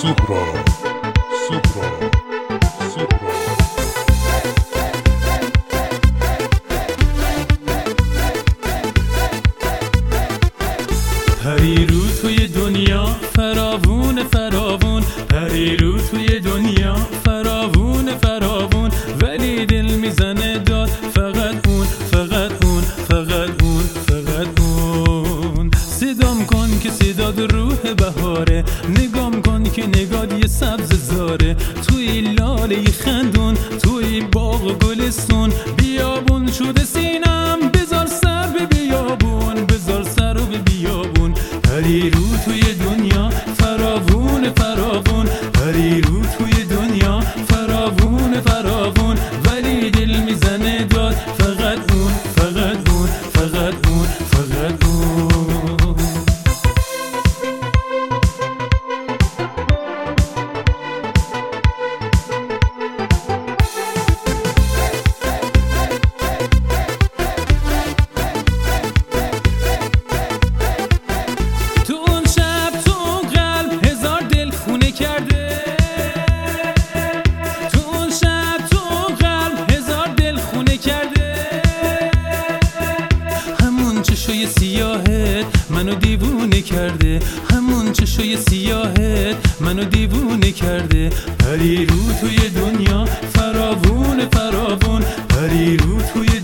سوپرا سوپرا سوپرا. پری رو توی دنیا فراوون فراوون، پری رو توی دنیا فراوون فراوون، ولی دل میزنه داد فقط اون فقط اون فقط اون فقط اون. صدام کن که صداد روح بهاره، نگام کن که نگاد یه سبز زاره، توی لاله خندون توی باغ گلستون، بیابون شده سینم بذار سر به بیابون، بذار سر به بیابون. پری رو توی دنیا فراوون فراوون، پری رو توی دنیا فراوون فراوون، ولی دل میزنه داد فقط اون فقط اون فقط اون فقط اون. چشای سیاهت منو دیوونه کرده، همون چشای سیاهت منو دیوونه کرده. پری رو توی دنیا فراوون فراوون، پری رو توی